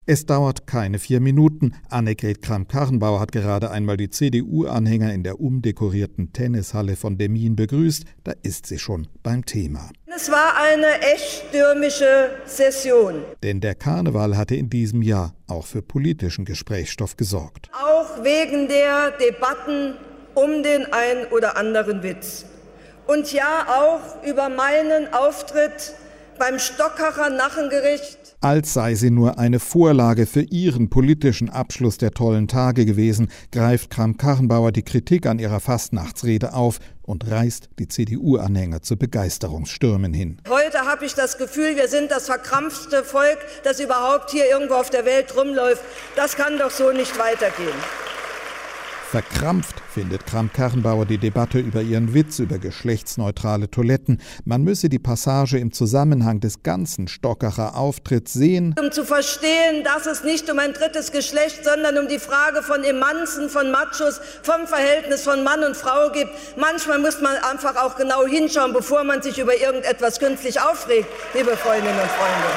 Es dauert keine 4 Minuten. Annegret Kramp-Karrenbauer hat gerade einmal die CDU-Anhänger in der umdekorierten Tennishalle von Demmin begrüßt. Da ist sie schon beim Thema. Es war eine echt stürmische Session. Denn der Karneval hatte in diesem Jahr auch für politischen Gesprächsstoff gesorgt. Auch wegen der Debatten um den ein oder anderen Witz. Und ja, auch über meinen Auftritt beim Stockacher Nachengericht. Als sei sie nur eine Vorlage für ihren politischen Abschluss der tollen Tage gewesen, greift Kramp-Karrenbauer die Kritik an ihrer Fastnachtsrede auf und reißt die CDU-Anhänger zu Begeisterungsstürmen hin. Heute habe ich das Gefühl, wir sind das verkrampfte Volk, das überhaupt hier irgendwo auf der Welt rumläuft. Das kann doch so nicht weitergehen. Verkrampft findet Kramp-Karrenbauer die Debatte über ihren Witz über geschlechtsneutrale Toiletten. Man müsse die Passage im Zusammenhang des ganzen Stockacher Auftritts sehen, um zu verstehen, dass es nicht um ein drittes Geschlecht, sondern um die Frage von Emanzen, von Machos, vom Verhältnis von Mann und Frau geht. Manchmal muss man einfach auch genau hinschauen, bevor man sich über irgendetwas künstlich aufregt, liebe Freundinnen und Freunde.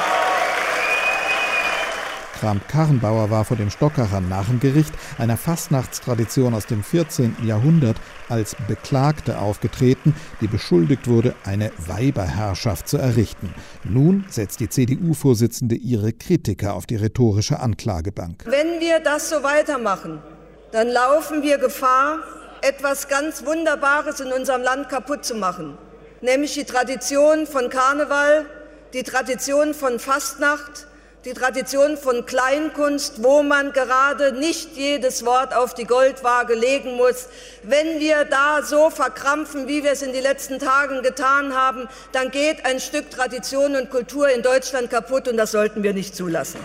Kramp-Karrenbauer war vor dem Stockacher Narrengericht, einer Fastnachtstradition aus dem 14. Jahrhundert, als Beklagte aufgetreten, die beschuldigt wurde, eine Weiberherrschaft zu errichten. Nun setzt die CDU-Vorsitzende ihre Kritiker auf die rhetorische Anklagebank. Wenn wir das so weitermachen, dann laufen wir Gefahr, etwas ganz Wunderbares in unserem Land kaputt zu machen. Nämlich die Tradition von Karneval, die Tradition von Fastnacht, die Tradition von Kleinkunst, wo man gerade nicht jedes Wort auf die Goldwaage legen muss. Wenn wir da so verkrampfen, wie wir es in den letzten Tagen getan haben, dann geht ein Stück Tradition und Kultur in Deutschland kaputt und das sollten wir nicht zulassen.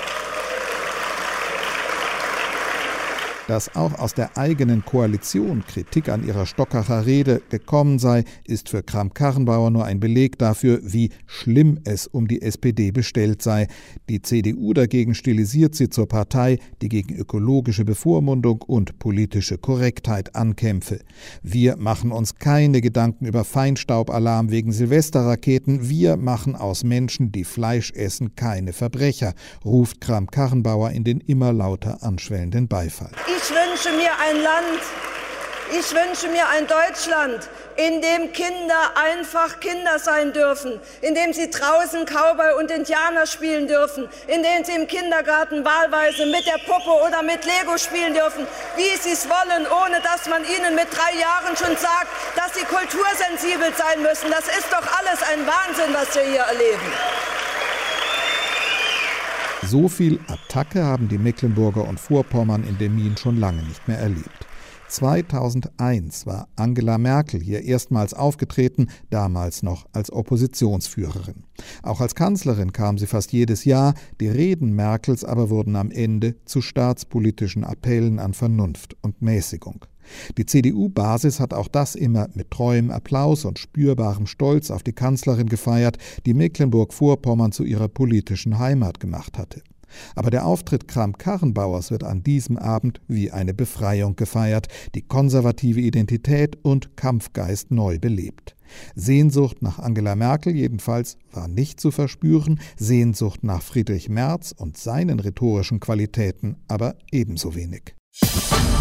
Dass auch aus der eigenen Koalition Kritik an ihrer Stockacher Rede gekommen sei, ist für Kramp-Karrenbauer nur ein Beleg dafür, wie schlimm es um die SPD bestellt sei. Die CDU dagegen stilisiert sie zur Partei, die gegen ökologische Bevormundung und politische Korrektheit ankämpfe. Wir machen uns keine Gedanken über Feinstaubalarm wegen Silvesterraketen. Wir machen aus Menschen, die Fleisch essen, keine Verbrecher, ruft Kramp-Karrenbauer in den immer lauter anschwellenden Beifall. Ich wünsche mir ein Land, ich wünsche mir ein Deutschland, in dem Kinder einfach Kinder sein dürfen, in dem sie draußen Cowboy und Indianer spielen dürfen, in dem sie im Kindergarten wahlweise mit der Puppe oder mit Lego spielen dürfen, wie sie es wollen, ohne dass man ihnen mit 3 Jahren schon sagt, dass sie kultursensibel sein müssen. Das ist doch alles ein Wahnsinn, was wir hier erleben. So viel Attacke haben die Mecklenburger und Vorpommern in Demmin schon lange nicht mehr erlebt. 2001 war Angela Merkel hier erstmals aufgetreten, damals noch als Oppositionsführerin. Auch als Kanzlerin kam sie fast jedes Jahr, die Reden Merkels aber wurden am Ende zu staatspolitischen Appellen an Vernunft und Mäßigung. Die CDU-Basis hat auch das immer mit treuem Applaus und spürbarem Stolz auf die Kanzlerin gefeiert, die Mecklenburg-Vorpommern zu ihrer politischen Heimat gemacht hatte. Aber der Auftritt Kramp-Karrenbauers wird an diesem Abend wie eine Befreiung gefeiert, die konservative Identität und Kampfgeist neu belebt. Sehnsucht nach Angela Merkel jedenfalls war nicht zu verspüren, Sehnsucht nach Friedrich Merz und seinen rhetorischen Qualitäten aber ebenso wenig.